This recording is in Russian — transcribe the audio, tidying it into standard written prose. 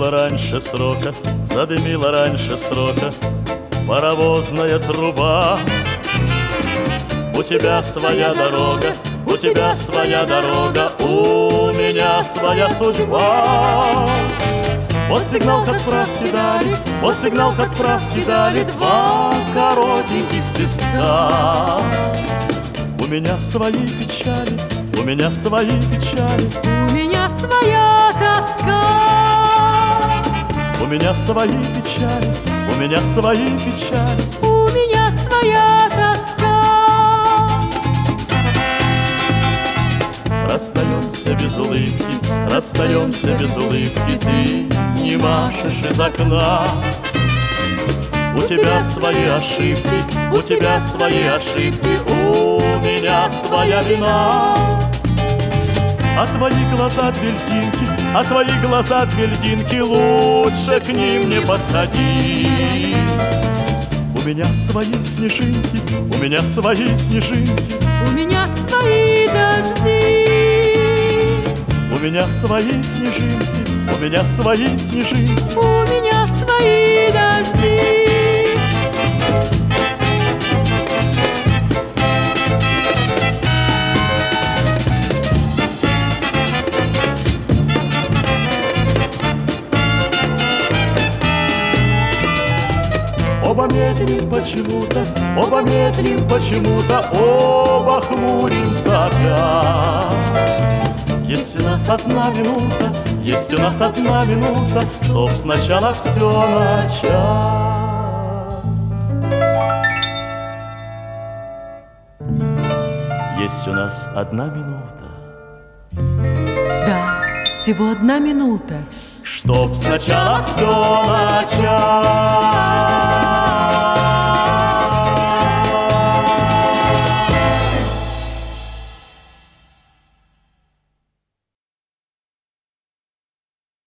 Задымила раньше срока, задымила раньше срока паровозная труба. У тебя своя дорога, у тебя своя дорога, у меня своя судьба. Вот сигнал, как правки дали, вот сигнал, как правки дали два коротеньких свистка. У меня свои печали, у меня свои печали, у меня своя тоска. у меня свои печали, у меня свои печали, у меня своя тоска. Расстаемся без улыбки, расстаемся без улыбки, ты не машешь из окна. У тебя свои ошибки, у тебя свои ошибки, у меня своя вина. А твои глаза две льдинки, а твои глаза две льдинки, лучше к ним не подходи. У меня свои снежинки, у меня свои снежинки, у меня свои дожди. У меня свои снежинки, у меня свои снежинки, у меня свои дожди. Оба медлим почему-то, оба медлим почему-то, оба хмуримся опять. Есть у нас одна минута, есть у нас одна минута, чтоб сначала все начать. Есть у нас одна минута. Да, всего одна минута, чтоб сначала все